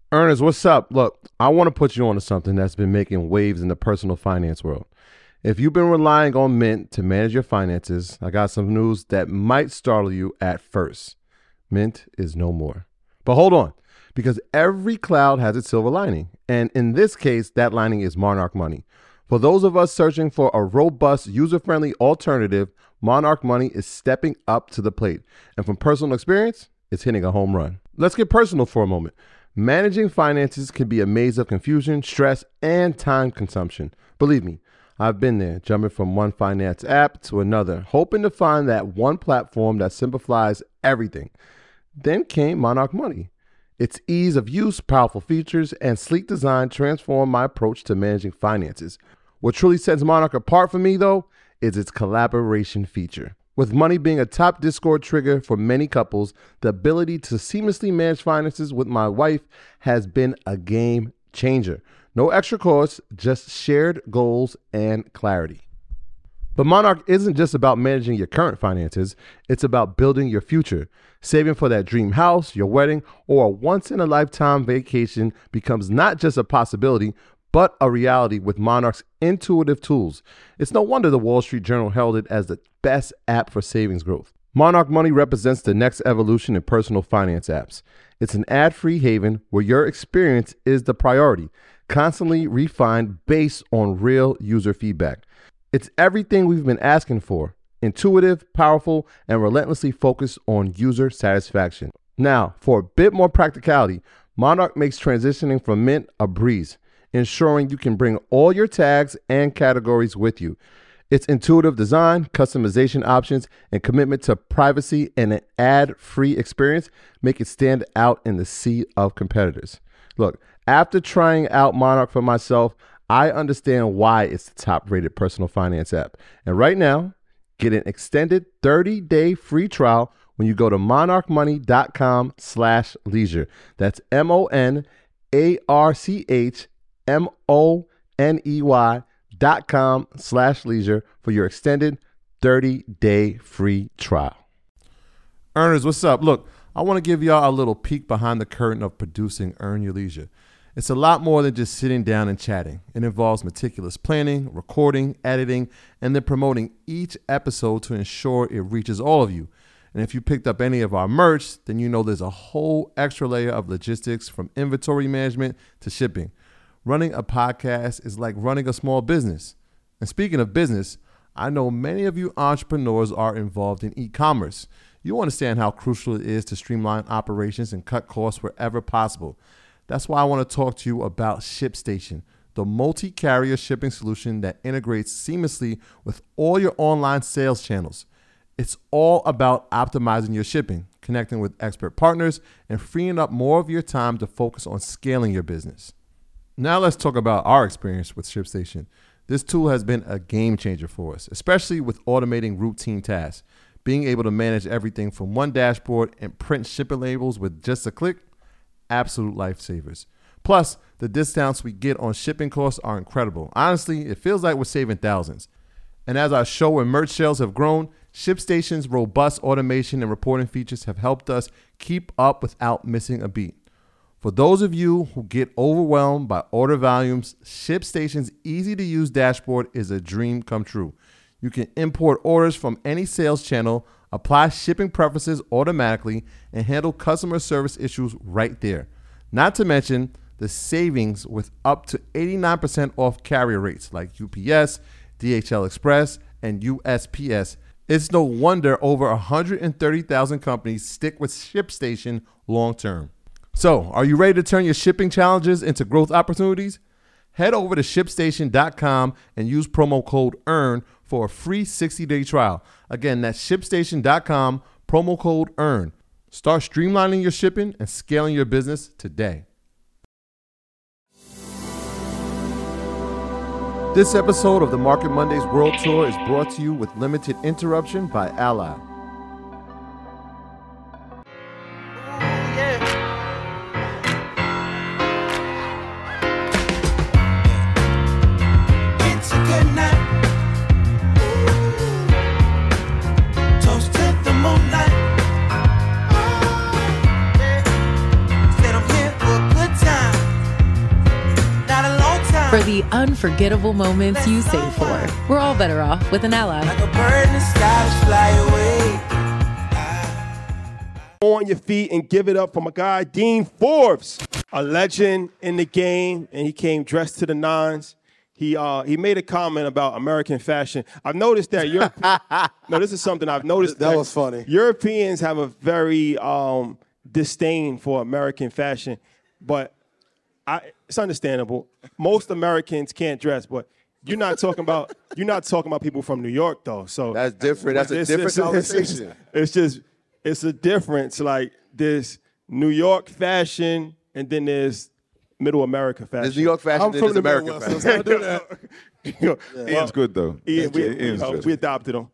Ernest, what's up? Look, I want to put you on to something that's been making waves in the personal finance world. If you've been relying on Mint to manage your finances, I got some news that might startle you at first. Mint is no more. But hold on, because every cloud has its silver lining. And in this case, that lining is Monarch Money. For those of us searching for a robust, user-friendly alternative, Monarch Money is stepping up to the plate. And from personal experience, it's hitting a home run. Let's get personal for a moment. Managing finances can be a maze of confusion, stress, and time consumption. Believe me, I've been there, jumping from one finance app to another, hoping to find that one platform that simplifies everything. Then came Monarch Money. Its ease of use, powerful features, and sleek design transformed my approach to managing finances. What truly sets Monarch apart for me, though, is its collaboration feature. With money being a top Discord trigger for many couples, the ability to seamlessly manage finances with my wife has been a game changer. No extra costs, just shared goals and clarity. But Monarch isn't just about managing your current finances, it's about building your future. Saving for that dream house, your wedding, or a once-in-a-lifetime vacation becomes not just a possibility, but a reality with Monarch's intuitive tools. It's no wonder the Wall Street Journal held it as the best app for savings growth. Monarch Money represents the next evolution in personal finance apps. It's an ad-free haven where your experience is the priority, constantly refined based on real user feedback. It's everything we've been asking for: intuitive, powerful, and relentlessly focused on user satisfaction. Now, for a bit more practicality, Monarch makes transitioning from Mint a breeze, ensuring you can bring all your tags and categories with you. Its intuitive design, customization options, and commitment to privacy and an ad-free experience make it stand out in the sea of competitors. Look, after trying out Monarch for myself, I understand why it's the top-rated personal finance app. And right now, get an extended 30-day free trial when you go to monarchmoney.com/leisure. That's MONARCHMONEY.com/leisure for your extended 30-day free trial. Earners, what's up? Look, I want to give y'all a little peek behind the curtain of producing Earn Your Leisure. It's a lot more than just sitting down and chatting. It involves meticulous planning, recording, editing, and then promoting each episode to ensure it reaches all of you. And if you picked up any of our merch, then you know there's a whole extra layer of logistics, from inventory management to shipping. Running a podcast is like running a small business. And speaking of business, I know many of you entrepreneurs are involved in e-commerce. You understand how crucial it is to streamline operations and cut costs wherever possible. That's why I want to talk to you about ShipStation, the multi-carrier shipping solution that integrates seamlessly with all your online sales channels. It's all about optimizing your shipping, connecting with expert partners, and freeing up more of your time to focus on scaling your business. Now let's talk about our experience with ShipStation. This tool has been a game changer for us, especially with automating routine tasks. Being able to manage everything from one dashboard and print shipping labels with just a click, absolute lifesavers. Plus, the discounts we get on shipping costs are incredible. Honestly, it feels like we're saving thousands. And as our show and merch sales have grown, ShipStation's robust automation and reporting features have helped us keep up without missing a beat. For those of you who get overwhelmed by order volumes, ShipStation's easy-to-use dashboard is a dream come true. You can import orders from any sales channel, apply shipping preferences automatically, and handle customer service issues right there. Not to mention the savings with up to 89% off carrier rates like UPS, DHL Express, and USPS. It's no wonder over 130,000 companies stick with ShipStation long term. So, are you ready to turn your shipping challenges into growth opportunities? Head over to ShipStation.com and use promo code EARN for a free 60-day trial. Again, that's ShipStation.com, promo code EARN. Start streamlining your shipping and scaling your business today. This episode of the Market Mondays World Tour is brought to you with limited interruption by Ally. Said I'm here for a good time. For the unforgettable moments you save for, we're all better off with an ally. Like a bird in the sky, just fly away. On your feet and give it up for my guy, Dean Forbes, a legend in the game, and he came dressed to the nines. He made a comment about American fashion. I've noticed that this is something I've noticed. That was funny. Europeans have a very disdain for American fashion, but it's understandable. Most Americans can't dress, but you're not talking about people from New York though. So That's different. That's a different conversation. It's a difference. Like there's New York fashion, and then there's Middle America fashion. There's New York fashion. I'm from the American Midwest, fashion. so I do that. Ian's good though. Ian's good. We adopted him.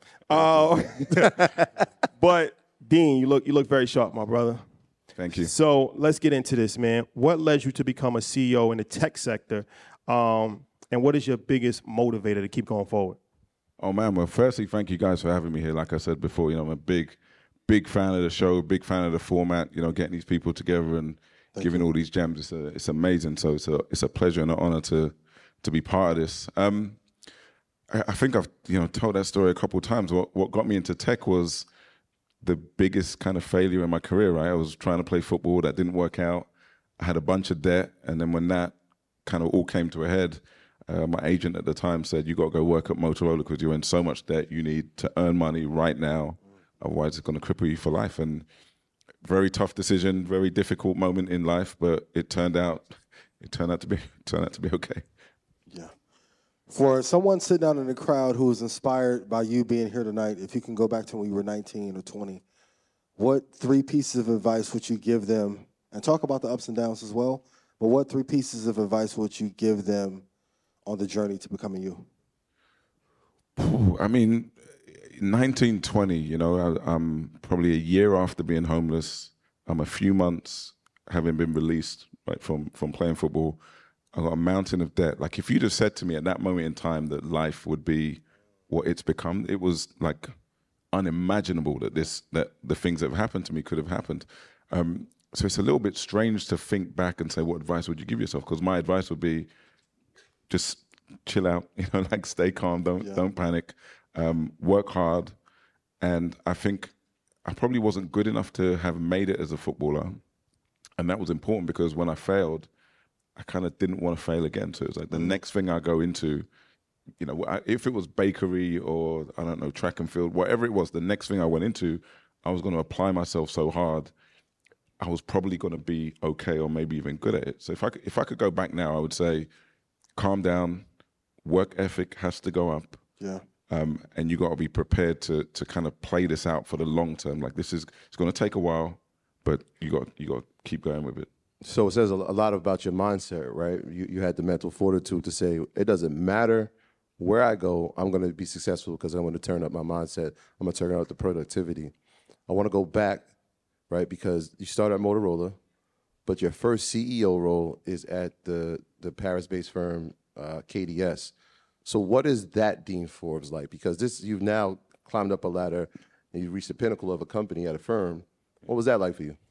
But Dean, you look very sharp, my brother. Thank you. So let's get into this, man. What led you to become a CEO in the tech sector, and what is your biggest motivator to keep going forward? Oh man, well, firstly, thank you guys for having me here. Like I said before, I'm a big fan of the show, big fan of the format. Getting these people together and giving all these gems. It's amazing. So it's a pleasure and an honor to be part of this. I think I've told that story a couple of times. What got me into tech was the biggest kind of failure in my career. Right, I was trying to play football, that didn't work out. I had a bunch of debt, and then when that kind of all came to a head, my agent at the time said, "You got to go work at Motorola because you're in so much debt. You need to earn money right now, otherwise it's going to cripple you for life." And very tough decision, very difficult moment in life, but it turned out to be okay. Yeah. For someone sitting down in the crowd who was inspired by you being here tonight, if you can go back to when you were 19 or 20, what 3 pieces of advice would you give them? And talk about the ups and downs as well, but what 3 pieces of advice would you give them on the journey to becoming you? I mean, 19, 20, I'm probably a year after being homeless. I'm a few months having been released from playing football. I got a mountain of debt. Like if you'd have said to me at that moment in time that life would be what it's become, it was like unimaginable that the things that have happened to me could have happened. So it's a little bit strange to think back and say, what advice would you give yourself? Because my advice would be just chill out, like stay calm, don't panic, work hard. And I think I probably wasn't good enough to have made it as a footballer. And that was important because when I failed, I kind of didn't want to fail again. So it was like the next thing I go into, if it was bakery or, I don't know, track and field, whatever it was, the next thing I went into, I was going to apply myself so hard, I was probably going to be okay or maybe even good at it. So if I could go back now, I would say, calm down, work ethic has to go up. Yeah. And you got to be prepared to kind of play this out for the long term. Like it's going to take a while, but you got to keep going with it. So it says a lot about your mindset, right? You had the mental fortitude to say, it doesn't matter where I go, I'm going to be successful because I'm going to turn up my mindset. I'm going to turn up the productivity. I want to go back, right? Because you started at Motorola, but your first CEO role is at the Paris-based firm, KDS. So what is that, Dean Forbes, like? Because you've now climbed up a ladder and you reached the pinnacle of a company at a firm. What was that like for you?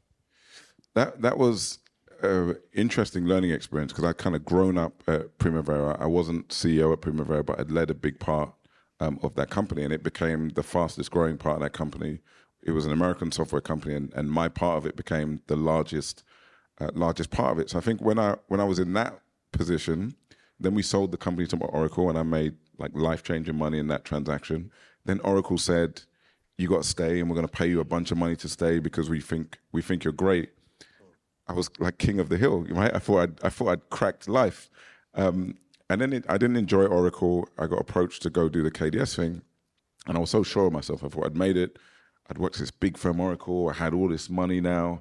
That was an interesting learning experience because I'd kind of grown up at Primavera. I wasn't CEO at Primavera, but I'd led a big part of that company, and it became the fastest growing part of that company. It was an American software company, and my part of it became the largest part of it. So I think when I was in that position, then we sold the company to Oracle, and I made like life-changing money in that transaction. Then Oracle said, "You got to stay, and we're going to pay you a bunch of money to stay because we think you're great." I was like king of the hill, right? I thought I'd cracked life, and then I didn't enjoy Oracle. I got approached to go do the KDS thing, and I was so sure of myself. I thought I'd made it. I'd worked at this big firm, Oracle. I had all this money now,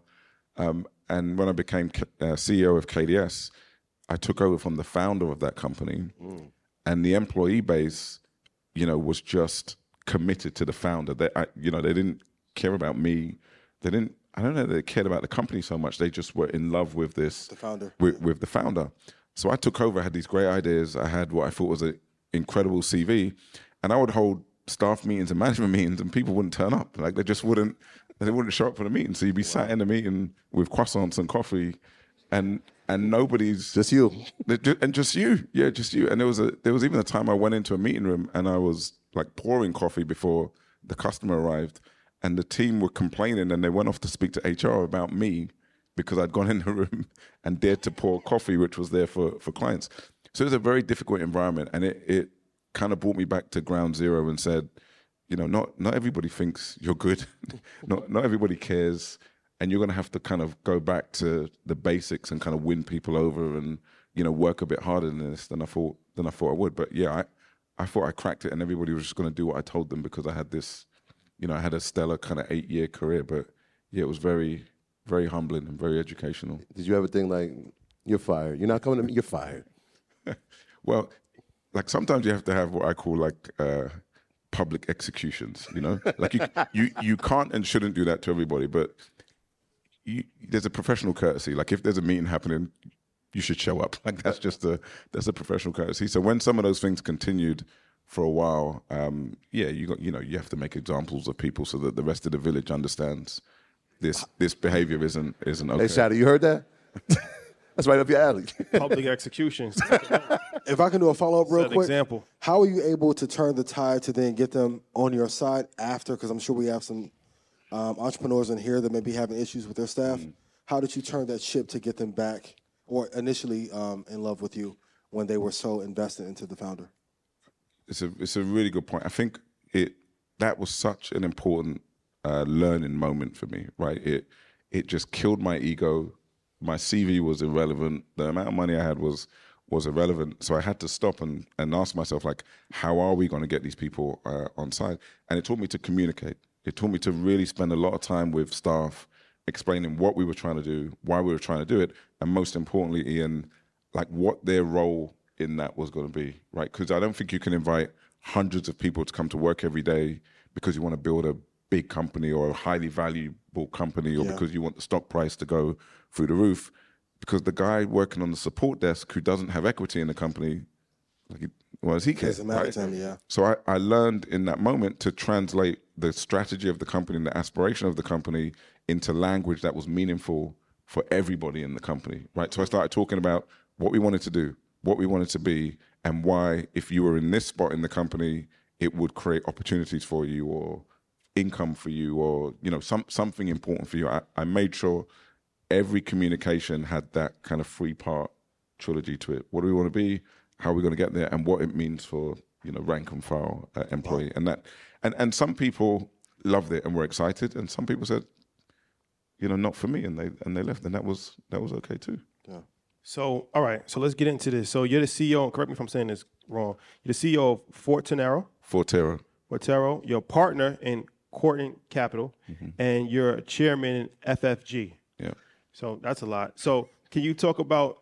and when I became CEO of KDS, I took over from the founder of that company, and the employee base, was just committed to the founder. They didn't care about me. I don't know that they cared about the company so much. They just were in love with the founder. With the founder. So I took over. I had these great ideas. I had what I thought was an incredible CV, and I would hold staff meetings and management meetings, and people wouldn't turn up. Like they wouldn't show up for the meeting. So you'd be sat in the meeting with croissants and coffee, and and nobody's Just you. and just you, yeah, just you. And there was even a time I went into a meeting room and I was like pouring coffee before the customer arrived, and the team were complaining, and they went off to speak to HR about me because I'd gone in the room and dared to pour coffee, which was there for clients. So it was a very difficult environment, and it kind of brought me back to ground zero and said, you know, not everybody thinks you're good, not everybody cares. And you're going to have to kind of go back to the basics and kind of win people over and, you know, work a bit harder than this than I thought I would. But yeah, I thought I cracked it and everybody was just going to do what I told them because I had this, you know, I had a stellar kind of 8-year career. But yeah, it was very, very humbling and very educational. Did you ever think like, you're fired? You're not coming to me, you're fired. Well, like sometimes you have to have what I call like public executions, you know? Like you can't and shouldn't do that to everybody, but there's a professional courtesy. Like if there's a meeting happening, you should show up. Like that's a professional courtesy. So when some of those things continued for a while, you have to make examples of people so that the rest of the village understands this behavior isn't okay. Hey, Shadow, you heard that? That's right up your alley. Public executions. If I can do a follow-up real Set quick. example. How are you able to turn the tide to then get them on your side after? Because I'm sure we have some entrepreneurs in here that may be having issues with their staff. How did you turn that ship to get them back or initially in love with you when they were so invested into the founder? It's a really good point. I think that was such an important learning moment for me, right? It just killed my ego. My CV was irrelevant. The amount of money I had was irrelevant. So I had to stop and ask myself, like, how are we going to get these people on side? And it taught me to communicate. It taught me to really spend a lot of time with staff explaining what we were trying to do, why we were trying to do it, and most importantly, Ian, like what their role in that was going to be, right? Because I don't think you can invite hundreds of people to come to work every day because you want to build a big company or a highly valuable company or because you want the stock price to go through the roof. Because the guy working on the support desk who doesn't have equity in the company, like, what does he care? Doesn't matter to him, yeah. So I learned in that moment to translate the strategy of the company and the aspiration of the company into language that was meaningful for everybody in the company, right? So I started talking about what we wanted to do, what we wanted to be, and why, if you were in this spot in the company, it would create opportunities for you or income for you or, you know, something important for you. I made sure every communication had that kind of 3-part trilogy to it. What do we want to be? How are we going to get there? And what it means for, you know, rank and file employee. Wow. And some people loved it and were excited, and some people said, you know, not for me, and they left, and that was okay too. Yeah. So, all right, so let's get into this. So you're the CEO, and correct me if I'm saying this wrong, you're the CEO of Forterro. Forterro, your partner in Courtney Capital, and you're a chairman in FFG. Yeah. So that's a lot. So can you talk about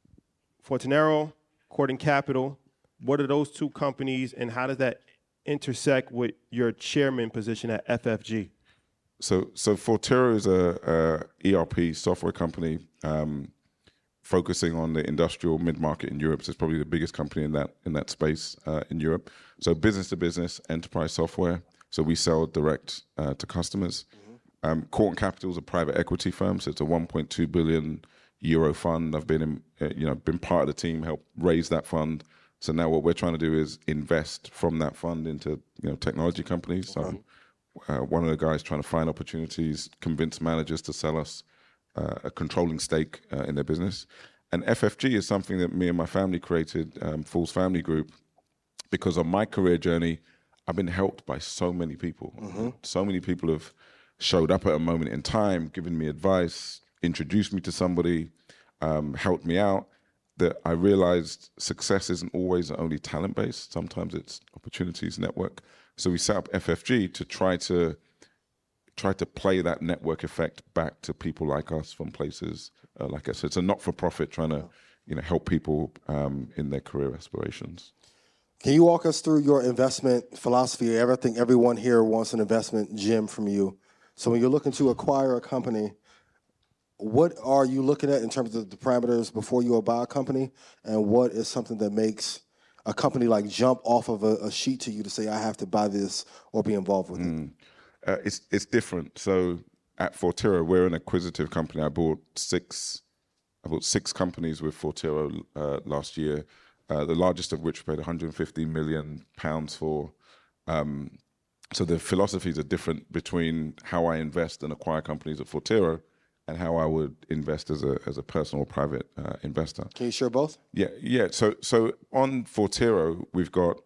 Forterro, Courtney Capital? What are those two companies, and how does that intersect with your chairman position at FFG? So Forterro is a ERP software company focusing on the industrial mid-market in Europe. So it's probably the biggest company in that space in Europe. So business-to-business enterprise software. So we sell direct to customers. Courtney Capital is a private equity firm, so it's a 1.2 billion euro fund. I've been been part of the team, helped raise that fund. So now what we're trying to do is invest from that fund into, you know, technology companies. So one of the guys trying to find opportunities, convince managers to sell us a controlling stake in their business. And FFG is something that me and my family created, Fool's Family Group, because on my career journey, I've been helped by so many people. So many people have showed up at a moment in time, given me advice, introduced me to somebody, helped me out, that I realized success isn't always only talent-based. Sometimes it's opportunities, network. So we set up FFG to try to play that network effect back to people like us from places like us. So it's a not-for-profit trying to, you know, help people in their career aspirations. Can you walk us through your investment philosophy? I think everyone here wants an investment gem from you. So when you're looking to acquire a company, what are you looking at in terms of the parameters before you buy a company, and what is something that makes a company like jump off of a sheet to you to say, I have to buy this or be involved with it? It's different. So at Forterro, we're an acquisitive company. I bought 6 bought 6 companies with Fortero last year, the largest of which paid £150 million for. So the philosophies are different between how I invest and acquire companies at Fortero and how I would invest as a personal or private investor. Can you share both? Yeah. So on Fortero, we've got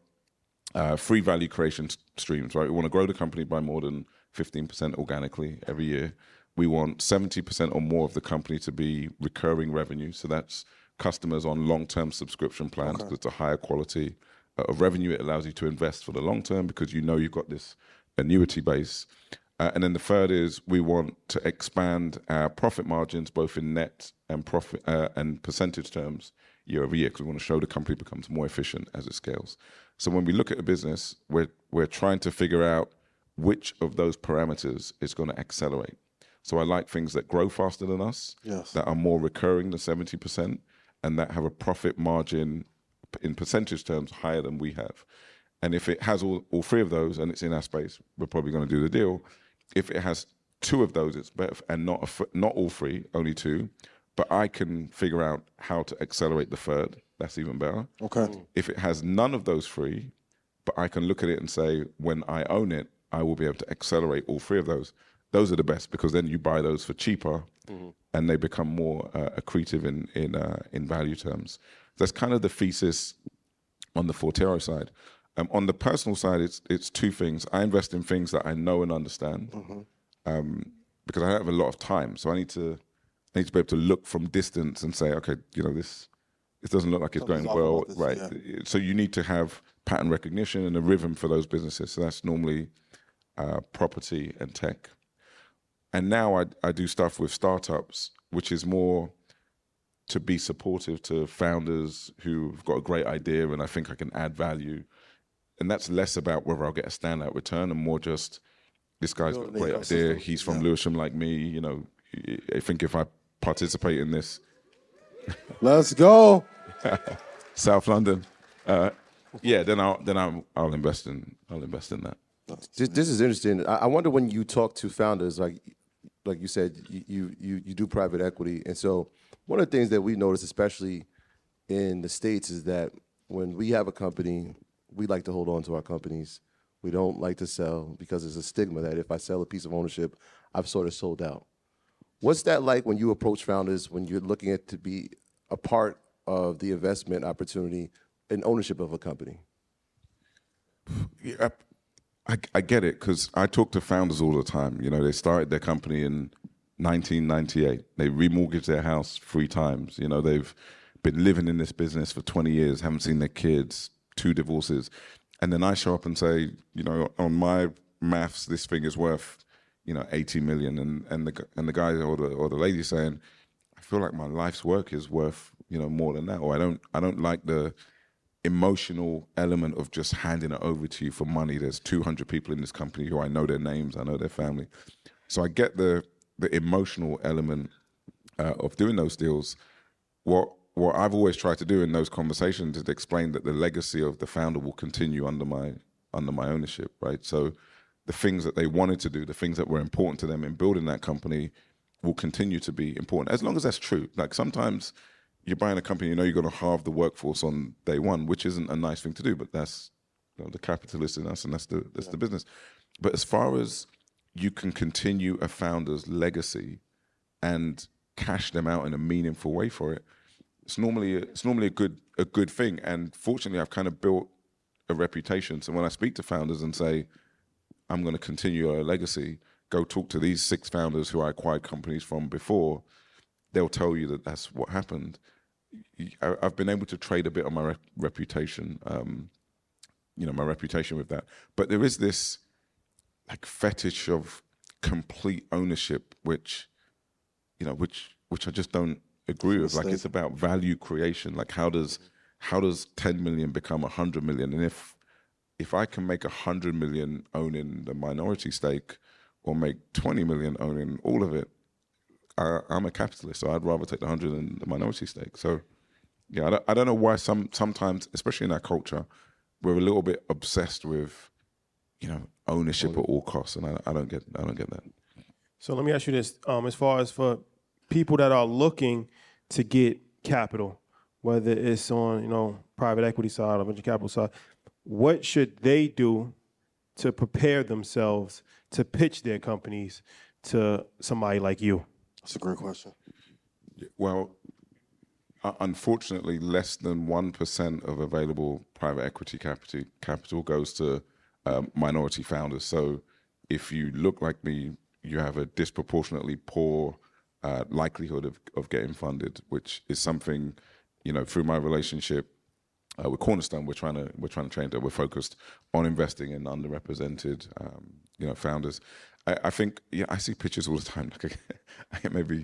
3 value creation streams, right? We want to grow the company by more than 15% organically every year. We want 70% or more of the company to be recurring revenue. So that's customers on long-term subscription plans. Okay. It's a higher quality of revenue. It allows you to invest for the long term because you know you've got this annuity base. And then the third is we want to expand our profit margins both in net and profit and percentage terms year over year because we want to show the company becomes more efficient as it scales. So when we look at a business, we're trying to figure out which of those parameters is going to accelerate. So I like things that grow faster than us, yes, that are more recurring than 70%, and that have a profit margin in percentage terms higher than we have. And if it has all 3 of those and it's in our space, we're probably going to do the deal. If it has 2 of those, it's better, and not all 3, only 2. But I can figure out how to accelerate the third. That's even better. Okay. If it has none of those 3, but I can look at it and say, when I own it, I will be able to accelerate all 3 of those. Those are the best because then you buy those for cheaper, and they become more accretive in value terms. That's kind of the thesis on the Fortero side. On the personal side, it's 2 things. I invest in things that I know and understand because I don't have a lot of time. So I need to be able to look from distance and say, okay, this doesn't look like it's going well, right? Yeah. So you need to have pattern recognition and a rhythm for those businesses. So that's normally property and tech. And now I do stuff with startups, which is more to be supportive to founders who've got a great idea and I think I can add value. And that's less about whether I'll get a standout return and more just, this guy's got a great idea. He's from Lewisham like me. I think if I participate in this. Let's go. South London. Then I'll invest in that. This is interesting. I wonder when you talk to founders, like you said, you do private equity. And so one of the things that we notice, especially in the States, is that when we have a company, we like to hold on to our companies. We don't like to sell because there's a stigma that if I sell a piece of ownership, I've sort of sold out. What's that like when you approach founders, when you're looking at to be a part of the investment opportunity and ownership of a company? Yeah, I get it because I talk to founders all the time. They started their company in 1998. They remortgaged their house 3 times. They've been living in this business for 20 years, haven't seen their kids, 2 divorces. And then I show up and say, on my maths, this thing is worth, 80 million. And the guy or the lady saying, I feel like my life's work is worth, more than that. Or I don't like the emotional element of just handing it over to you for money. There's 200 people in this company who I know their names, I know their family. So I get the emotional element of doing those deals. What I've always tried to do in those conversations is explain that the legacy of the founder will continue under my ownership, right? So the things that they wanted to do, the things that were important to them in building that company will continue to be important, as long as that's true. Like sometimes you're buying a company, you're going to halve the workforce on day one, which isn't a nice thing to do, but that's the capitalist in us, and that's the business. But as far as you can continue a founder's legacy and cash them out in a meaningful way for it, it's normally a good thing. And fortunately, I've kind of built a reputation. So when I speak to founders and say, I'm going to continue a legacy, go talk to these 6 founders who I acquired companies from before, they'll tell you that that's what happened. I've been able to trade a bit on my reputation, my reputation with that. But there is this like fetish of complete ownership, which I just don't agree with. Like it's about value creation. Like how does 10 million become 100 million? And if I can make 100 million owning the minority stake, or make 20 million owning all of it, I'm a capitalist, so I'd rather take the 100 than the minority stake. So, yeah, I don't know why sometimes, especially in our culture, we're a little bit obsessed with, ownership at all costs, and I don't get that. So let me ask you this: as far as for people that are looking to get capital, whether it's on, private equity side or venture capital side, what should they do to prepare themselves to pitch their companies to somebody like you? That's a great question. Well, unfortunately, less than 1% of available private equity capital goes to minority founders. So if you look like me, you have a disproportionately poor likelihood of getting funded, which is something, through my relationship with Cornerstone, we're trying to change that. We're focused on investing in underrepresented, founders. I think, I see pitches all the time. Like I get maybe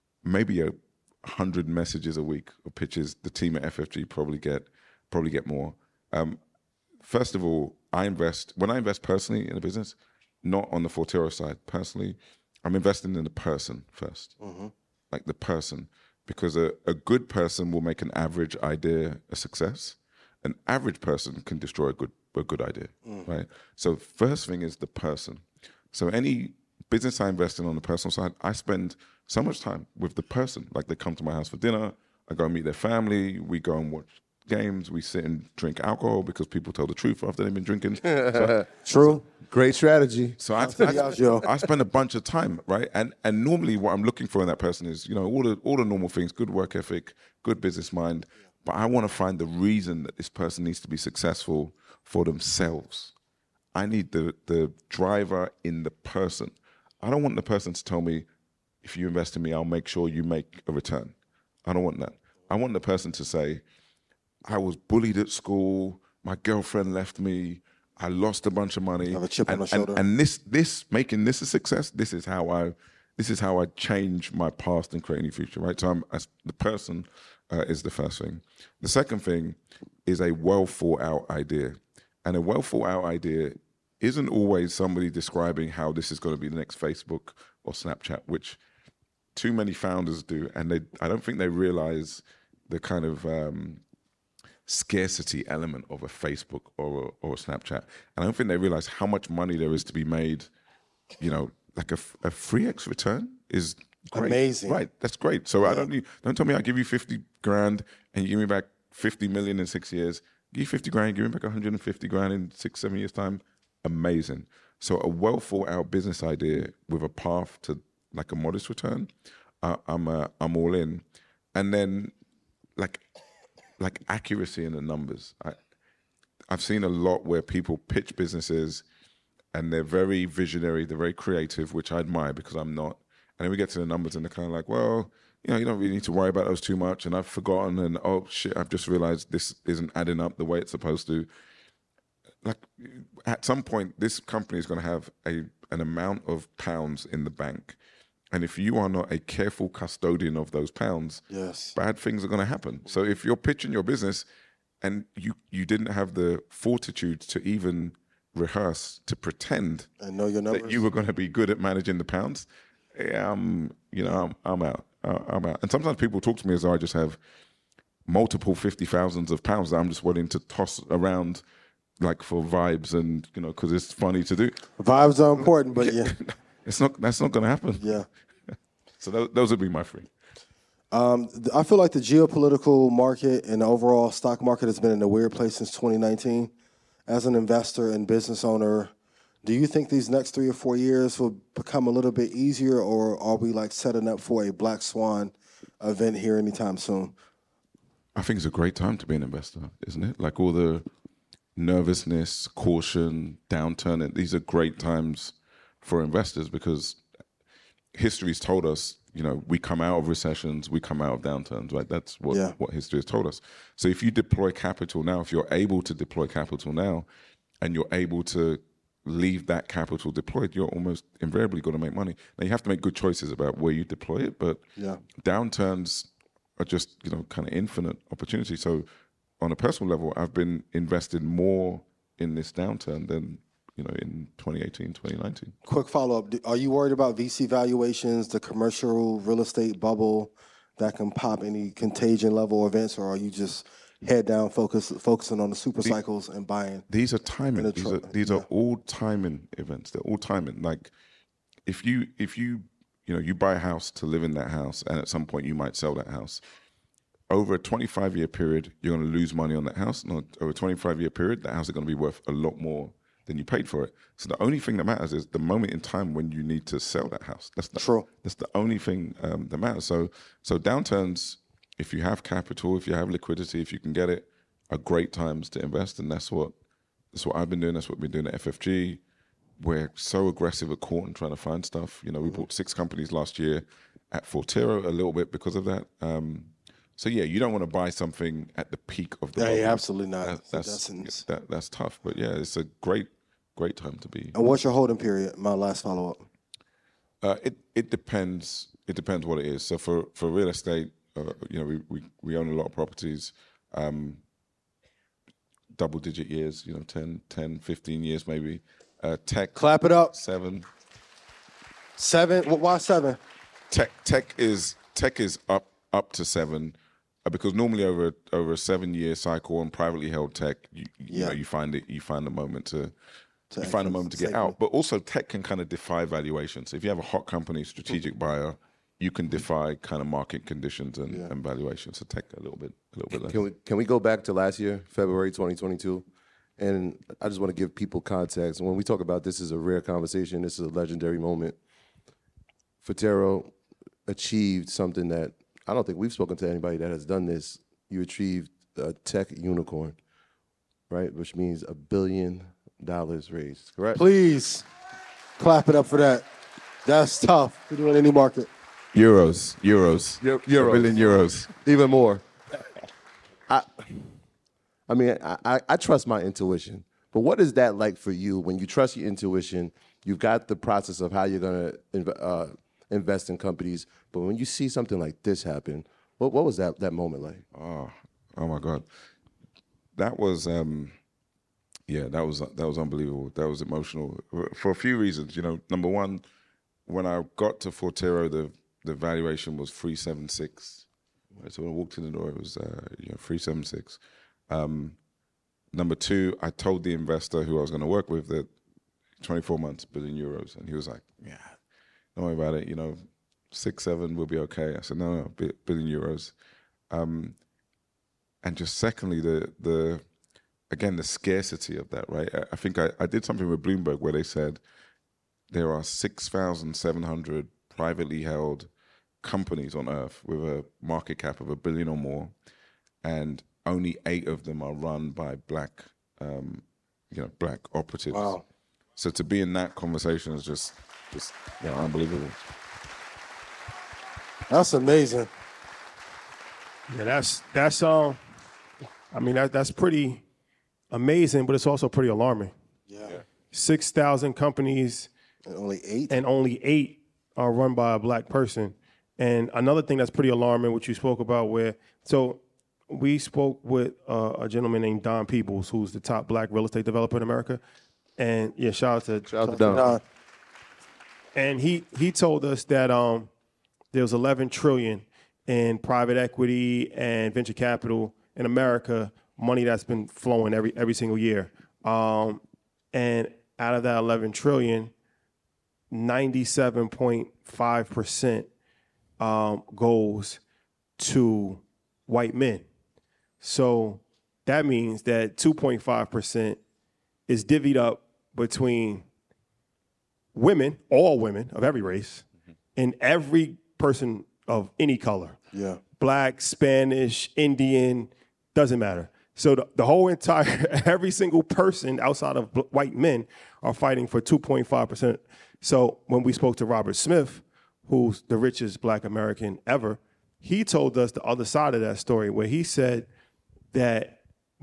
100 messages a week of pitches. The team at FFG probably get more. First of all, when I invest personally in a business, not on the Fortero side. Personally, I'm investing in the person first, like the person, because a good person will make an average idea a success. An average person can destroy a good idea, right? So first thing is the person. So any business I invest in on the personal side, I spend so much time with the person. Like they come to my house for dinner, I go and meet their family, we go and watch games, we sit and drink alcohol because people tell the truth after they've been drinking. True. Great strategy. So I spend a bunch of time, right? And normally what I'm looking for in that person is, all the normal things, good work ethic, good business mind. But I want to find the reason that this person needs to be successful for themselves. I need the driver in the person. I don't want the person to tell me, if you invest in me, I'll make sure you make a return. I don't want that. I want the person to say, I was bullied at school, my girlfriend left me, I lost a bunch of money. Have a chip on the shoulder. And this making this a success, this is how I change my past and create a new future, right? So the person is the first thing. The second thing is a well thought out idea. And a well thought out idea isn't always somebody describing how this is going to be the next Facebook or Snapchat, which too many founders do. And I don't think they realize the kind of scarcity element of a Facebook or a Snapchat. And I don't think they realize how much money there is to be made. Like a 3x return is great. Amazing. Right, that's great. So don't tell me I give you 50 grand and you give me back 50 million in 6 years. Give you 50 grand, give me back 150 grand in 6-7 years time. Amazing. So a well thought out business idea with a path to like a modest return, I'm all in. And then like accuracy in the numbers. I've seen a lot where people pitch businesses and they're very visionary, they're very creative, which I admire because I'm not. And then we get to the numbers and they're kind of like, well, you don't really need to worry about those too much. And I've forgotten, and oh shit, I've just realized this isn't adding up the way it's supposed to. Like at some point, this company is going to have an amount of pounds in the bank. And if you are not a careful custodian of those pounds, yes, bad things are going to happen. So if you're pitching your business and you didn't have the fortitude to even rehearse, to pretend and know your numbers, that you were going to be good at managing the pounds, I'm out. I'm out. And sometimes people talk to me as though I just have multiple 50,000s of pounds that I'm just willing to toss around like for vibes and, because it's funny to do. Vibes are important, but yeah. That's not going to happen. Yeah. So those would be my three. I feel like the geopolitical market and the overall stock market has been in a weird place since 2019. As an investor and business owner, do you think these next 3 or 4 years will become a little bit easier, or are we like setting up for a black swan event here anytime soon? I think it's a great time to be an investor, isn't it? Like all the nervousness, caution, downturn, and these are great times for investors because history's told us, we come out of recessions, we come out of downturns, right? That's what history has told us. So if you deploy capital now, if you're able to deploy capital now and you're able to leave that capital deployed, you're almost invariably going to make money. Now you have to make good choices about where you deploy it, but downturns are just, kind of infinite opportunity. So on a personal level, I've been invested more in this downturn than in 2018, 2019. Quick follow-up. Are you worried about VC valuations, the commercial real estate bubble that can pop, any contagion level events, or are you just head down focusing on the super cycles and buying? These are timing. These are all timing events. They're all timing. Like if you you buy a house to live in that house, and at some point you might sell that house. Over a 25-year period, you're going to lose money on that house. And over a 25-year period, that house is going to be worth a lot more than you paid for it. So the only thing that matters is the moment in time when you need to sell that house. That's the only thing that matters. So downturns, if you have capital, if you have liquidity, if you can get it, are great times to invest, and that's what I've been doing. That's what we've been doing at FFG. We're so aggressive at Court and trying to find stuff. We bought 6 companies last year at Fortero a little bit because of that. So yeah, you don't want to buy something at the peak of the moment. Yeah, absolutely not. That's tough. But yeah, it's a great time to be. And what's your holding period? My last follow up. It depends. It depends what it is. So for real estate, we own a lot of properties. Double-digit years, 10, 15 years maybe. Tech. Clap it up. 7. 7? Why 7? Tech is up to 7, because normally over a 7-year cycle on privately held tech, you find the moment to get out. But also tech can kind of defy valuations. So if you have a hot company, strategic buyer, you can defy kind of market conditions and valuations. So tech a little bit less. Can we go back to last year, February 2022? And I just want to give people context. When we talk about this is a rare conversation, this is a legendary moment. Fortero achieved something that I don't think we've spoken to anybody that has done this. You achieved a tech unicorn, right? Which means $1 billion raised, correct? Please clap it up for that. That's tough to do in any market. Euros. $1 billion euros. Even more. I trust my intuition, but what is that like for you when you trust your intuition? You've got the process of how you're going to invest in companies, but when you see something like this happen, what was that moment like? Oh my God, that was that was unbelievable. That was emotional for a few reasons. Number one, when I got to Fortero, the valuation was 376. So when I walked in the door, it was 376. Number two, I told the investor who I was going to work with that 24 months, €1 billion. And he was like, yeah, don't worry about it. 6, 7 will be okay. I said, no, €1 billion. And just secondly, the scarcity of that, right? I think I did something with Bloomberg where they said there are 6,700 privately held companies on Earth with a market cap of $1 billion or more, and only 8 of them are run by black operatives. Wow! So to be in that conversation is just unbelievable. That's amazing. Yeah, that's pretty amazing, but it's also pretty alarming. Yeah. 6,000 companies, and only 8, and are run by a black person. And another thing that's pretty alarming, which you spoke about, we spoke with a gentleman named Don Peebles, who's the top black real estate developer in America. And yeah, shout out to Don. And he told us that there was $11 trillion in private equity and venture capital in America, money that's been flowing every single year. And out of that $11 trillion, 97.5% goes to white men. So that means that 2.5% is divvied up between women, all women of every race, and every person of any color. Yeah. Black, Spanish, Indian, doesn't matter. So the whole entire, every single person outside of white men are fighting for 2.5%. So when we spoke to Robert Smith, who's the richest black American ever, he told us the other side of that story, where he said that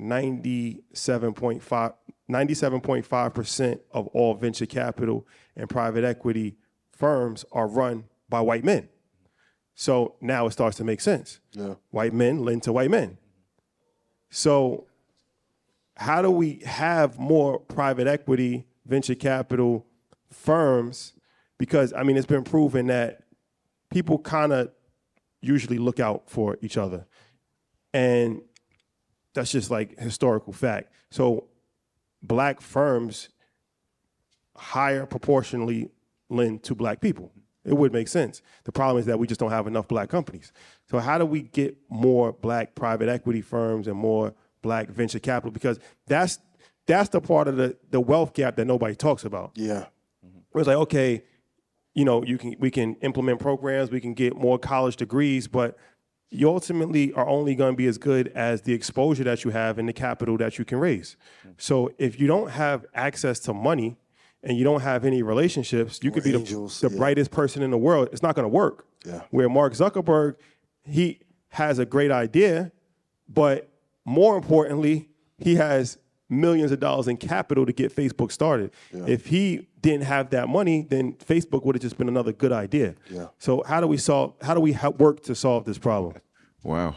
97.5% of all venture capital and private equity firms are run by white men. So now it starts to make sense. Yeah. White men lend to white men. So how do we have more private equity, venture capital firms? Because, it's been proven that people kind of usually look out for each other. And that's just like historical fact. So black firms higher proportionally lend to black people. It would make sense. The problem is that we just don't have enough black companies. So how do we get more black private equity firms and more black venture capital? Because that's the part of the wealth gap that nobody talks about. Yeah. It's like, okay, you know, we can implement programs, we can get more college degrees, but you ultimately are only going to be as good as the exposure that you have and the capital that you can raise. So if you don't have access to money and you don't have any relationships, you could be the brightest person in the world. It's not going to work. Yeah. Where Mark Zuckerberg, he has a great idea, but more importantly, he has millions of dollars in capital to get Facebook started. Yeah. If he didn't have that money, then Facebook would have just been another good idea. Yeah. So how do we work to solve this problem? Wow.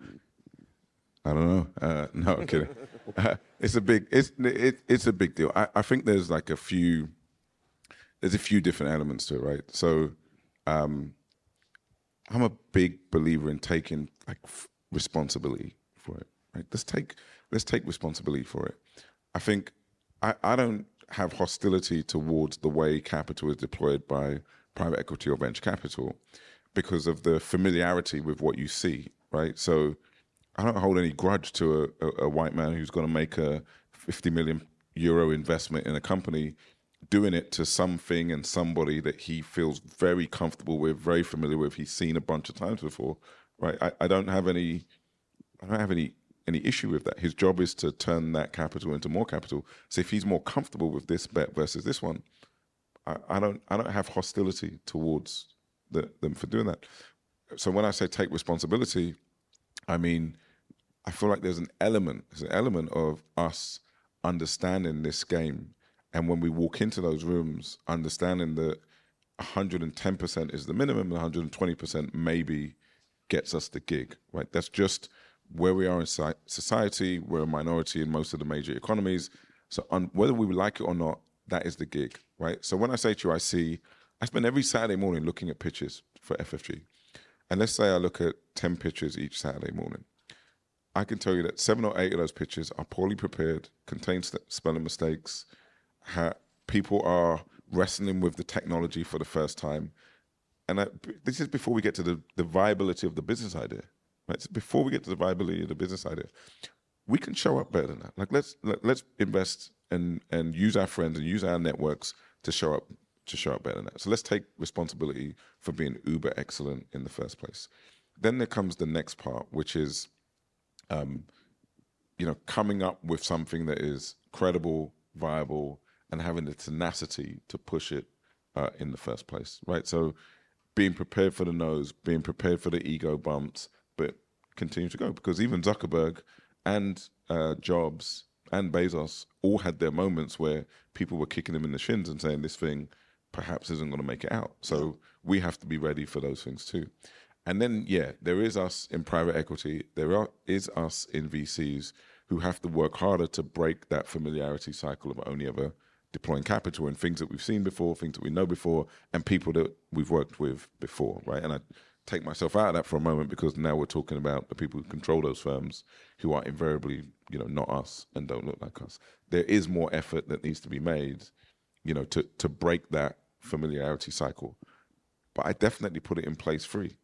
I don't know. No, I'm kidding. It's a big deal. I think there's like a few different elements to it, right? So I'm a big believer in taking like responsibility for it, right? Let's take responsibility for it. I think I don't have hostility towards the way capital is deployed by private equity or venture capital because of the familiarity with what you see, right? So I don't hold any grudge to a white man who's going to make a 50 million euro investment in a company, doing it to something and somebody that he feels very comfortable with, very familiar with, he's seen a bunch of times before, right? I don't have any issue with that. His job is to turn that capital into more capital. So if he's more comfortable with this bet versus this one, I don't have hostility towards them for doing that. So when I say take responsibility, I mean, I feel like there's an element of us understanding this game. And when we walk into those rooms, understanding that 110% is the minimum and 120% maybe gets us the gig, right? That's just where we are in society. We're a minority in most of the major economies. So whether we like it or not, that is the gig, right? So when I say to you, I spend every Saturday morning looking at pitches for FFG. And let's say I look at 10 pitches each Saturday morning. I can tell you that 7 or 8 of those pitches are poorly prepared, contain spelling mistakes. People are wrestling with the technology for the first time. And this is before we get to the viability of the business idea. Right? So before we get to the viability of the business idea, we can show up better than that. Like let's invest and use our friends and use our networks to show up better than that. So let's take responsibility for being uber excellent in the first place. Then there comes the next part, which is, coming up with something that is credible, viable, and having the tenacity to push it in the first place, right? So being prepared for the no's, being prepared for the ego bumps, but continue to go. Because even Zuckerberg and Jobs and Bezos all had their moments where people were kicking them in the shins and saying this thing perhaps isn't going to make it out. So we have to be ready for those things too. And then, there is us in private equity. Is us in VCs who have to work harder to break that familiarity cycle of only ever deploying capital in things that we've seen before, things that we know before, and people that we've worked with before, right? And I take myself out of that for a moment because now we're talking about the people who control those firms who are invariably, not us and don't look like us. There is more effort that needs to be made, to break that familiarity cycle. But I definitely put it in place free.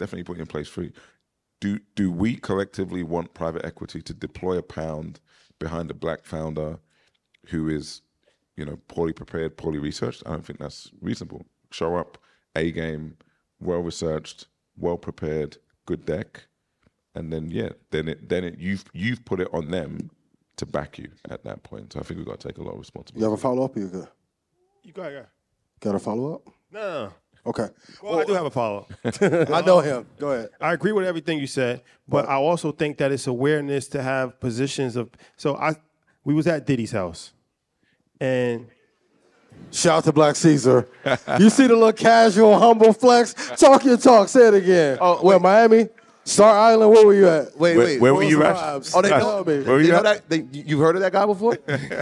Do we collectively want private equity to deploy £1 behind a black founder who is, poorly prepared, poorly researched? I don't think that's reasonable. Show up, A game, well researched, well prepared, good deck, and then you've put it on them to back you at that point. So I think we've got to take a lot of responsibility. You have a follow up or you good? You got it. Got a follow up? No. Okay. Well, I do have a follow-up. I know him. Go ahead. I agree with everything you said, but I also think that it's awareness to have positions of. So we was at Diddy's house, and shout out to Black Caesar. You see the little casual, humble flex? Talk your talk. Say it again. Oh, where Miami? Star Island. Where were you at? Wait. Where were you at? Oh, they know me. Where were you at? You've heard of that guy before?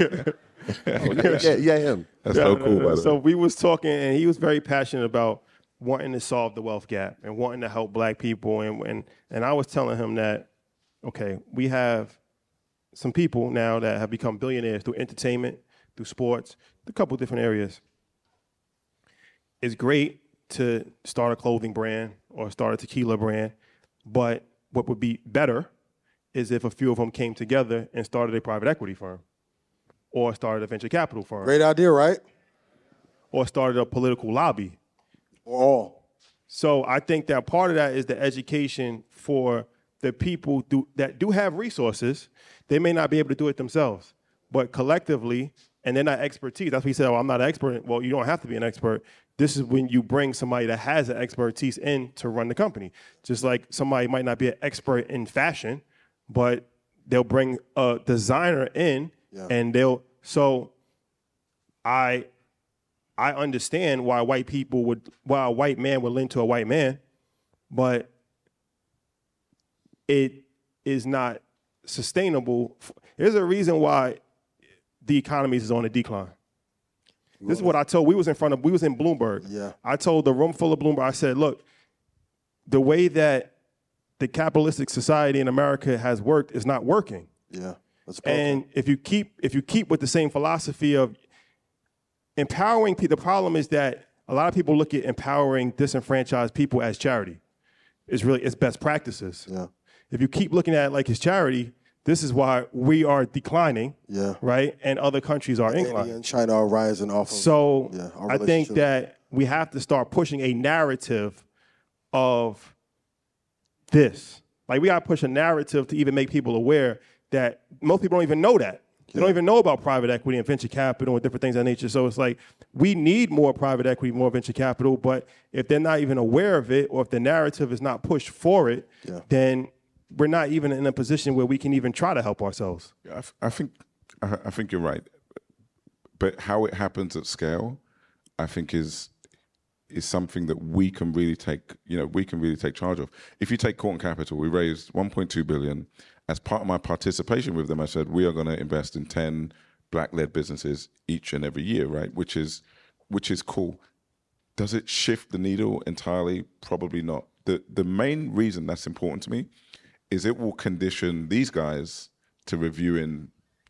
Him. That's so cool, by the way. So we was talking, and he was very passionate about wanting to solve the wealth gap and wanting to help black people. And I was telling him that, okay, we have some people now that have become billionaires through entertainment, through sports, a couple different areas. It's great to start a clothing brand or start a tequila brand. But what would be better is if a few of them came together and started a private equity firm or started a venture capital firm. Great idea, right? Or started a political lobby. Or all. So I think that part of that is the education for the people that do have resources. They may not be able to do it themselves, but collectively, and they're not expertise. That's what he said, I'm not an expert. Well, you don't have to be an expert. This is when you bring somebody that has an expertise in to run the company. Just like somebody might not be an expert in fashion, but they'll bring a designer in, and so I understand why a white man would lend to a white man, but it is not sustainable. There's a reason why the economy is on a decline. This is what I told. We was in Bloomberg. Yeah. I told the room full of Bloomberg, I said, look, the way that the capitalistic society in America has worked is not working. Yeah. And if you keep with the same philosophy of empowering people, the problem is that a lot of people look at empowering disenfranchised people as charity. It's best practices. Yeah. If you keep looking at it like it's charity, this is why we are declining, right? And other countries are inclining. India and China are rising off of. So I think that we have to start pushing a narrative of this. Like we got to push a narrative to even make people aware that most people don't even know that. They don't even know about private equity and venture capital and different things of that nature. So it's like we need more private equity, more venture capital, but if they're not even aware of it or if the narrative is not pushed for it, then we're not even in a position where we can even try to help ourselves. Yeah, I think you're right. But how it happens at scale, I think is something that we can really take charge of. If you take Corton Capital, we raised 1.2 billion. As part of my participation with them, I said we are going to invest in 10 black-led businesses each and every year, right? Which is cool. Does it shift the needle entirely? Probably not. The main reason that's important to me is it will condition these guys to reviewing,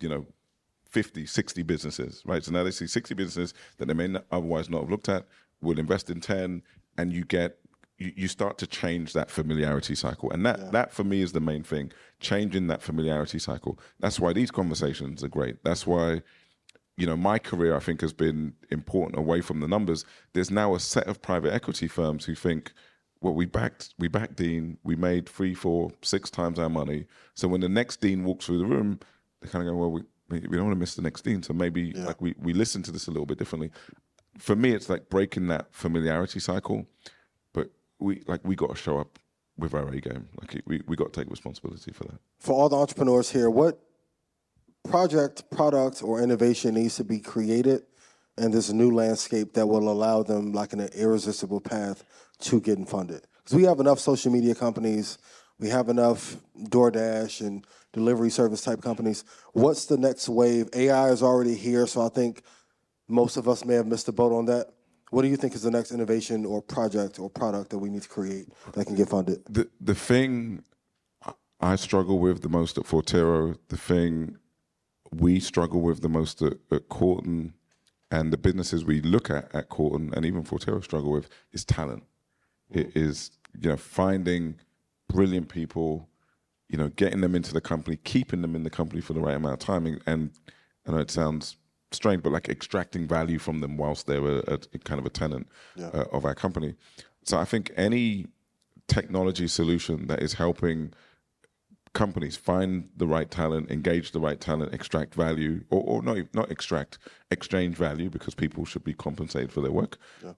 50, 60 businesses, right? So now they see 60 businesses that they may otherwise not have looked at, will invest in 10, and you start to change that familiarity cycle. And that for me is the main thing, changing that familiarity cycle. That's why these conversations are great. That's why, my career, I think, has been important away from the numbers. There's now a set of private equity firms who think, well, we backed Dean, we made 3, 4, 6 times our money. So when the next Dean walks through the room, they kind of go, well, we don't want to miss the next Dean. So maybe we listen to this a little bit differently. For me, it's like breaking that familiarity cycle, but we got to show up with our A game. Like we got to take responsibility for that. For all the entrepreneurs here, what project, product, or innovation needs to be created in this new landscape that will allow them like an irresistible path to getting funded? Because we have enough social media companies, we have enough DoorDash and delivery service type companies. What's the next wave? AI is already here, so I think most of us may have missed the boat on that. What do you think is the next innovation or project or product that we need to create that can get funded? The thing I struggle with the most at Forterro, the thing we struggle with the most at Corton, and the businesses we look at Corton and even Forterro struggle with is talent. It is, finding brilliant people, getting them into the company, keeping them in the company for the right amount of time. And I know it sounds strange, but like extracting value from them whilst they're a kind of a tenant of our company. So I think any technology solution that is helping companies find the right talent, engage the right talent, extract value, or not extract, exchange value, because people should be compensated for their work.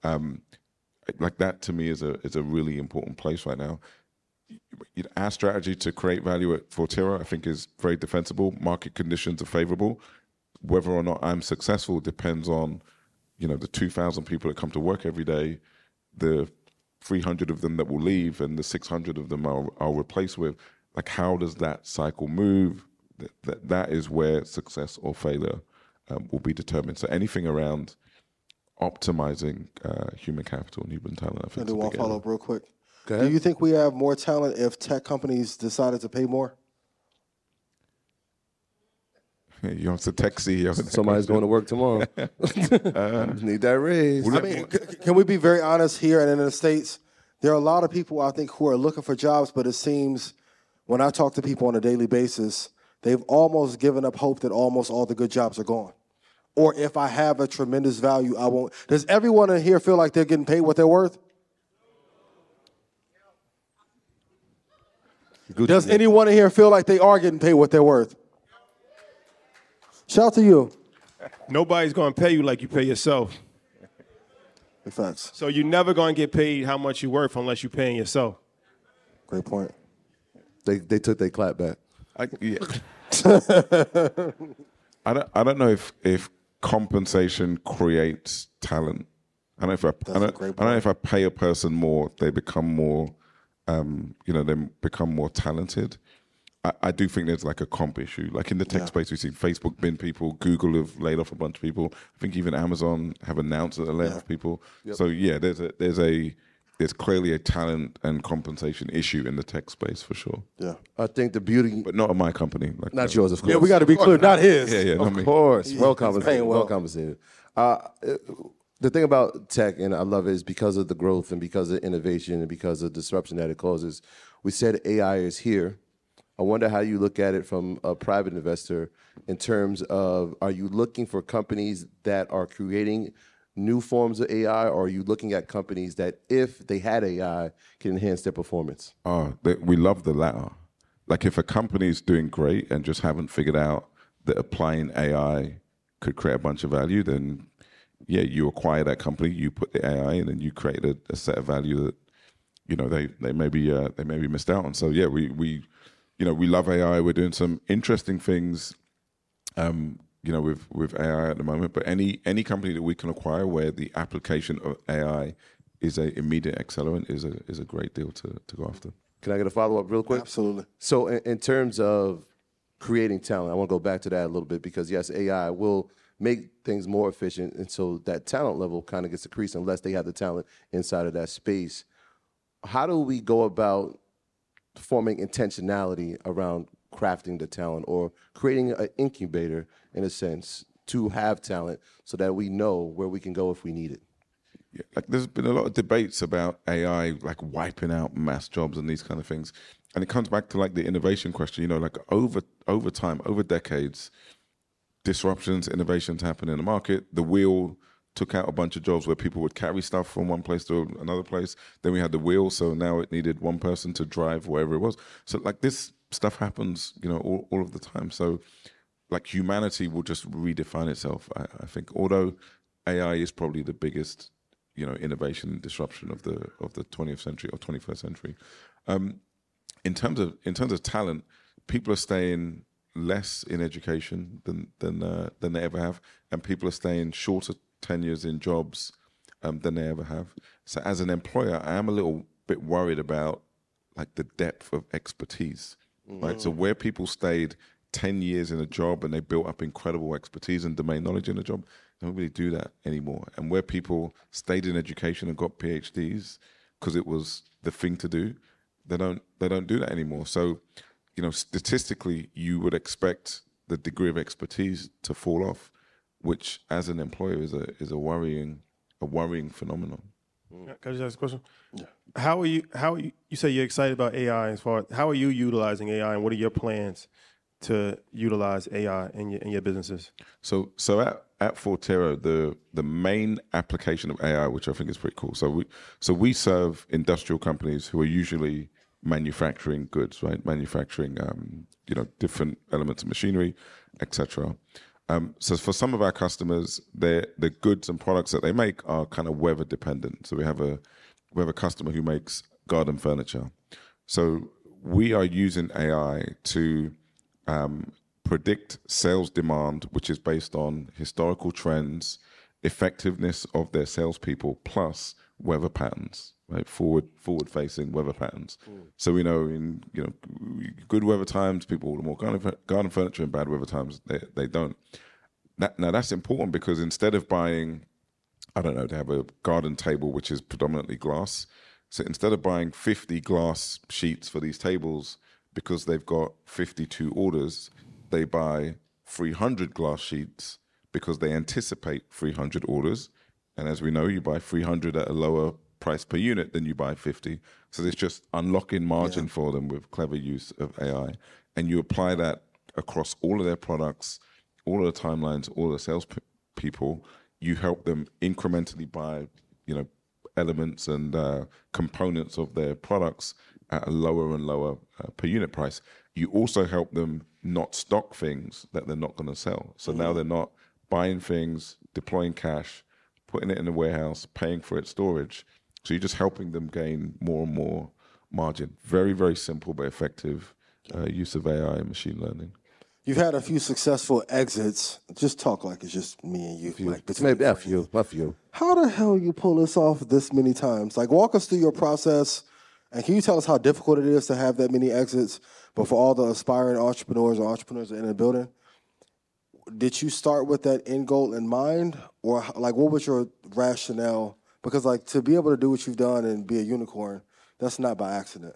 Like that to me is a really important place right now. Our strategy to create value at Forterro, I think, is very defensible. Market conditions are favorable. Whether or not I'm successful depends on, the 2,000 people that come to work every day, the 300 of them that will leave, and the 600 of them I'll replace with. Like, how does that cycle move? That is where success or failure will be determined. So anything around optimizing human capital and human talent, I think. I do want to follow up real quick. Do you think we have more talent if tech companies decided to pay more? You have to text CEO. Somebody's going to work tomorrow. Need that raise. I mean, can we be very honest here and in the States? There are a lot of people, I think, who are looking for jobs, but it seems when I talk to people on a daily basis, they've almost given up hope that almost all the good jobs are gone. Or if I have a tremendous value, I won't. Does everyone in here feel like they're getting paid what they're worth? Does anyone in here feel like they are getting paid what they're worth? Shout out to you. Nobody's going to pay you like you pay yourself. Big facts. So you're never going to get paid how much you're worth unless you're paying yourself. Great point. They took their clap back. Yeah. I don't know if compensation creates talent. I don't know if I pay a person more, they become more, they become more talented. I do think there's like a comp issue. Like in the tech space, we've seen Facebook bin people, Google have laid off a bunch of people. I think even Amazon have announced that they're laying off people. Yep. So yeah, there's clearly a talent and compensation issue in the tech space for sure. Yeah, I think the beauty, but not at my company. Like not yours, of course. Yeah, we got to be clear, not his. Yeah, of course. Well compensated. Well compensated. The thing about tech, and I love it, is because of the growth and because of innovation and because of disruption that it causes. We said AI is here. I wonder how you look at it from a private investor in terms of, are you looking for companies that are creating new forms of AI, or are you looking at companies that, if they had AI, can enhance their performance? We love the latter. Like if a company is doing great and just haven't figured out that applying AI could create a bunch of value, then yeah, you acquire that company, you put the AI in, and you create a set of value that they maybe missed out on. So yeah, we love AI. We're doing some interesting things, with AI at the moment. But any company that we can acquire where the application of AI is a immediate accelerant is a great deal to go after. Can I get a follow up real quick? Absolutely. So in terms of creating talent, I want to go back to that a little bit because yes, AI will make things more efficient, and so that talent level kind of gets decreased unless they have the talent inside of that space. How do we go about forming intentionality around crafting the talent or creating an incubator, in a sense, to have talent so that we know where we can go if we need it? Yeah, like there's been a lot of debates about AI, like wiping out mass jobs and these kind of things. And it comes back to like the innovation question, like over time, over decades, disruptions, innovations happen in the market. The wheel took out a bunch of jobs where people would carry stuff from one place to another place. Then we had the wheel, so now it needed one person to drive wherever it was. So like this stuff happens, all of the time. So like humanity will just redefine itself, I think. Although AI is probably the biggest, innovation and disruption of the 20th century or 21st century. In terms of talent, people are staying less in education than they ever have, and people are staying shorter tenures in jobs than they ever have. So as an employer, I am a little bit worried about like the depth of expertise, right? So where people stayed 10 years in a job and they built up incredible expertise and domain knowledge in a job, they don't really do that anymore. And where people stayed in education and got PhDs because it was the thing to do, they don't do that anymore. So, statistically, you would expect the degree of expertise to fall off, which as an employer is a worrying phenomenon. Can I just ask a question? Yeah. How are you say you're excited about AI as far as how are you utilizing AI, and what are your plans to utilize AI in your businesses? So at Forterra, the main application of AI, which I think is pretty cool. So we serve industrial companies who are usually manufacturing goods, right? Manufacturing, different elements of machinery, etc. So for some of our customers, the goods and products that they make are kind of weather dependent. So we have a customer who makes garden furniture. So we are using AI to predict sales demand, which is based on historical trends, effectiveness of their salespeople, plus weather patterns, right? Forward-facing weather patterns. So we know in good weather times, people order more garden furniture. In bad weather times, they don't. Now that's important because instead of buying, to have a garden table which is predominantly glass, so instead of buying 50 glass sheets for these tables because they've got 52 orders, they buy 300 glass sheets because they anticipate 300 orders. And as we know, you buy 300 at a lower price per unit than you buy 50. So there's just unlocking margin for them with clever use of AI. And you apply that across all of their products, all of the timelines, all of the sales people. You help them incrementally buy, elements and components of their products at a lower and lower per unit price. You also help them not stock things that they're not going to sell. So now they're not buying things, deploying cash, putting it in a warehouse, paying for its storage. So you're just helping them gain more and more margin. Very, very simple but effective use of AI and machine learning. You've had a few successful exits. Just talk like it's just me and you. Like Maybe F you. How the hell you pull this off this many times? Like, walk us through your process, and can you tell us how difficult it is to have that many exits? But for all the aspiring entrepreneurs or entrepreneurs in the building, did you start with that end goal in mind, or like what was your rationale? Because like to be able to do what you've done and be a unicorn, that's not by accident.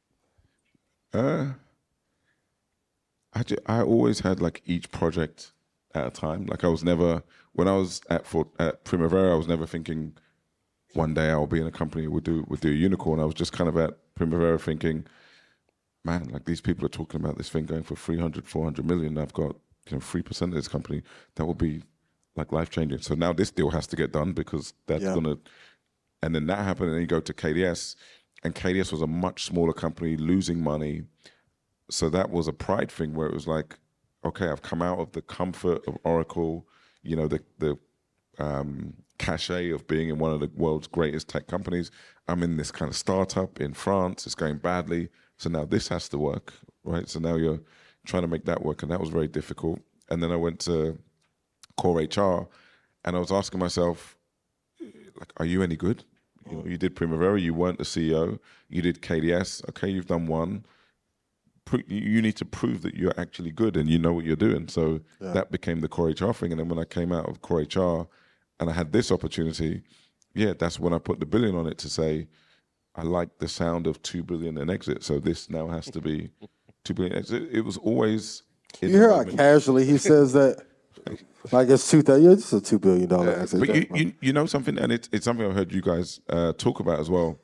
I always had like each project at a time. Like I was never, when I was at Primavera, I was never thinking one day I'll be in a company would do a unicorn. I was just kind of at Primavera thinking, man, like these people are talking about this thing going for 300, 400 million. I've got 3% of this company. That will be like life changing. So now this deal has to get done because that's gonna. And then that happened, and then you go to KDS, and KDS was a much smaller company losing money. So that was a pride thing where it was like, okay, I've come out of the comfort of Oracle, the cachet of being in one of the world's greatest tech companies. I'm in this kind of startup in France. It's going badly. So now this has to work, right? So now you're trying to make that work, and that was very difficult. And then I went to Core HR, and I was asking myself, like, are you any good? You did Primavera, you weren't the CEO. You did KDS, okay, you've done one. You need to prove that you're actually good and you know what you're doing. So that became the Core HR thing. And then when I came out of Core HR and I had this opportunity, that's when I put the billion on it to say, I like the sound of 2 billion in exit. So this now has to be 2 billion exit. It was always. You hear how casually he says that? Like it's it's a $2 billion exit. But you know something, and it's something I've heard you guys talk about as well.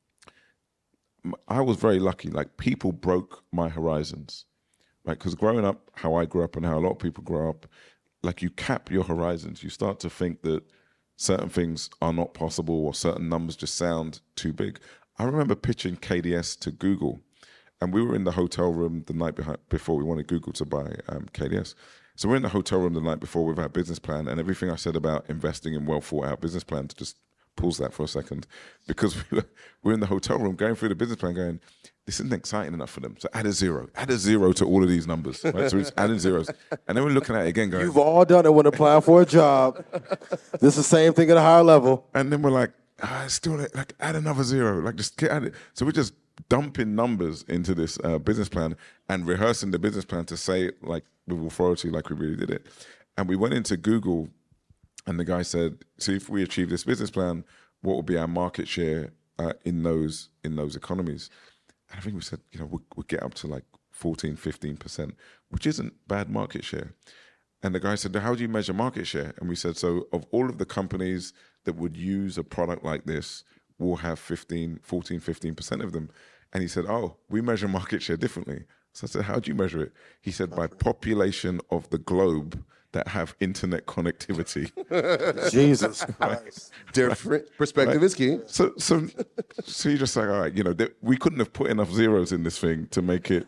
I was very lucky. Like people broke my horizons, right? Because growing up, how I grew up and how a lot of people grow up, like you cap your horizons. You start to think that certain things are not possible or certain numbers just sound too big. I remember pitching KDS to Google, and we were in the hotel room the night before we wanted Google to buy KDS. So we're in the hotel room the night before with our business plan, and everything I said about investing in well thought out business plans just pause that for a second, because we're in the hotel room going through the business plan going, this isn't exciting enough for them. So add a zero to all of these numbers, right? So we're just adding zeros. And then we're looking at it again going, you've all done it when applying for a job. This is the same thing at a higher level. And then we're like, still like add another zero, like just add it. So we're just dumping numbers into this business plan and rehearsing the business plan to say it like with authority, like we really did it. And we went into Google, and the guy said, so if we achieve this business plan, what will be our market share in those economies? And I think we said, we'll get up to like 14, 15%, which isn't bad market share. And the guy said, how do you measure market share? And we said, so of all of the companies that would use a product like this, we'll have 14, 15% of them. And he said, oh, we measure market share differently. So I said, how do you measure it? He said, by population of the globe that have internet connectivity. Jesus Christ. Different perspective is key. So you're just like, all right, we couldn't have put enough zeros in this thing to make it,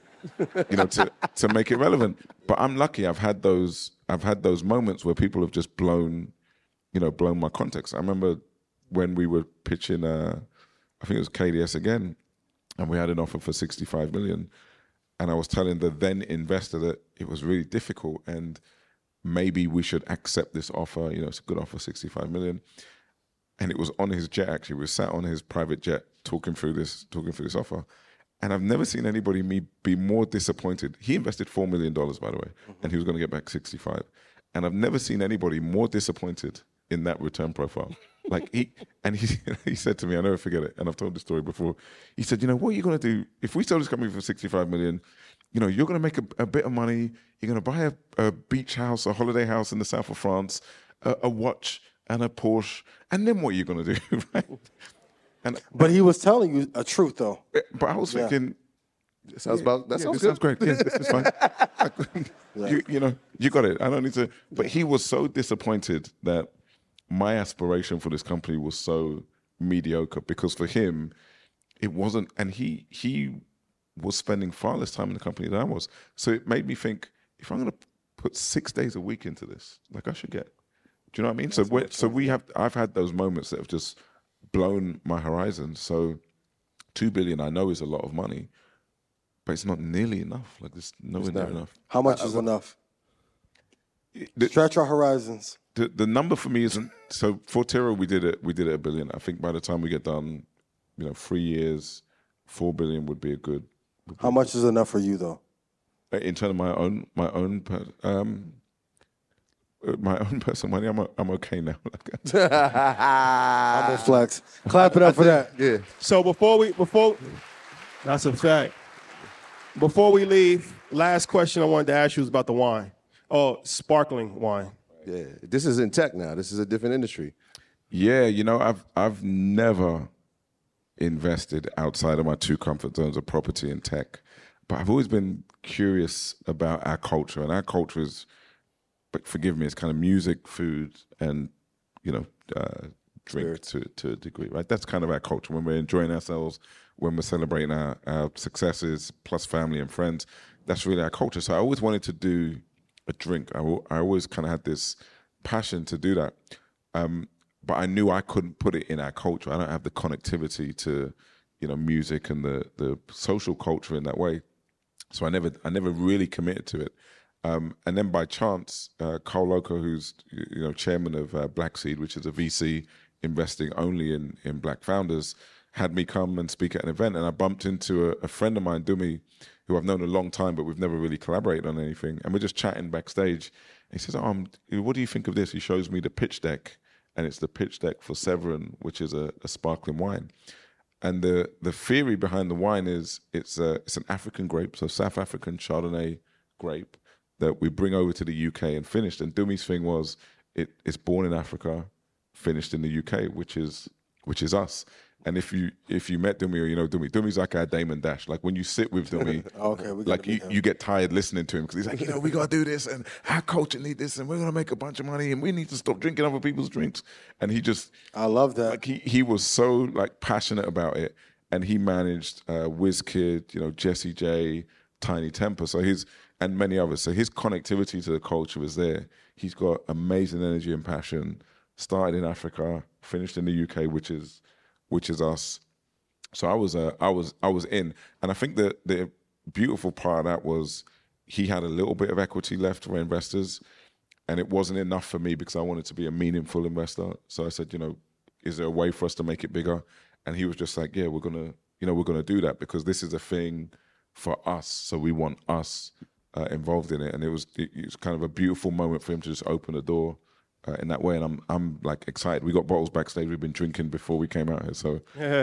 to make it relevant. But I'm lucky. I've had those moments where people have just blown my context. I remember when we were pitching, I think it was KDS again, and we had an offer for 65 million. And I was telling the then investor that it was really difficult and maybe we should accept this offer. It's a good offer, 65 million. And it was on his jet, actually. We sat on his private jet talking through this offer. And I've never seen anybody be more disappointed. He invested $4 million, by the way, and he was going to get back 65. And I've never seen anybody more disappointed in that return profile. Like he said to me, I'll never forget it, and I've told this story before. He said, what are you going to do? If we sell this company for 65 million, you're going to make a bit of money. You're going to buy a beach house, a holiday house in the south of France, a watch and a Porsche, and then what are you going to do, right? But he was telling you a truth, though. But I was thinking, That sounds sounds great. Yeah, this is fine. You got it. I don't need to. But he was so disappointed that my aspiration for this company was so mediocre, because for him, it wasn't, and he was spending far less time in the company than I was. So it made me think, if I'm going to put 6 days a week into this, like I should get. Do you know what I mean? I've had those moments that have just blown my horizon. So $2 billion I know is a lot of money, but it's not nearly enough. Like, there's nowhere near enough. How much is enough? Stretch our horizons. The number for me isn't, so for Tira we did it $1 billion. I think by the time we get done, 3 years, $4 billion would be a good. How much is enough for you, though? In terms of my own personal money, I'm okay now. I'm gonna flex. Clap it up for that. Yeah. So that's a fact. Before we leave, last question I wanted to ask you was about the wine. Oh, sparkling wine. Yeah. This is in tech now. This is a different industry. Yeah, I've never invested outside of my 2 comfort zones of property and tech, but I've always been curious about our culture, and our culture is, but forgive me, it's kind of music, food, and drink to a degree, right? That's kind of our culture. When we're enjoying ourselves, when we're celebrating our successes, plus family and friends, that's really our culture. So I always wanted to do a drink. I always kind of had this passion to do that. But I knew I couldn't put it in our culture. I don't have the connectivity to, music and the social culture in that way. So I never really committed to it. And then by chance, Carl Loco, who's chairman of Black Seed, which is a VC investing only in black founders, had me come and speak at an event. And I bumped into a friend of mine, Dumi, who I've known a long time, but we've never really collaborated on anything. And we're just chatting backstage. And he says, what do you think of this? He shows me the pitch deck. And it's the pitch deck for Severin, which is a sparkling wine. And the theory behind the wine is it's an African grape, so South African Chardonnay grape that we bring over to the UK and finished. And Dumi's thing was it's born in Africa, finished in the UK, which is us. And if you met Dumi or you know Dumi, Dumi's like our Damon Dash. Like when you sit with Dumi, you get tired listening to him because he's like, we got to do this and our culture need this and we're going to make a bunch of money and we need to stop drinking other people's drinks. And he just, I love that. Like he was so like passionate about it, and he managed WizKid, Jessie J, Tiny Temper, and many others. So his connectivity to the culture was there. He's got amazing energy and passion. Started in Africa, finished in the UK, which is us. So I was in, and I think that the beautiful part of that was he had a little bit of equity left for investors, and it wasn't enough for me because I wanted to be a meaningful investor. So I said, is there a way for us to make it bigger? And he was just like, yeah, we're gonna do that because this is a thing for us. So we want us involved in it, and it was kind of a beautiful moment for him to just open the door. In that way, and I'm like excited. We got bottles backstage. We've been drinking before we came out here, so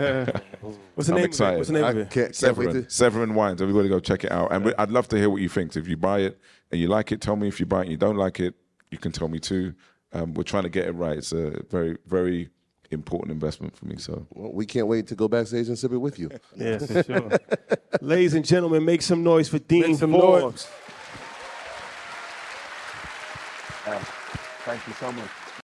What's the name of it? What's the name of it? Severin Wines. Everybody go check it out. And I'd love to hear what you think. If you buy it and you like it, tell me. If you buy it and you don't like it, you can tell me too. We're trying to get it right. It's a very, very important investment for me. So we can't wait to go backstage and sip it with you. Yeah, for sure. Ladies and gentlemen, make some noise for Dean Forbes. Thank you so much.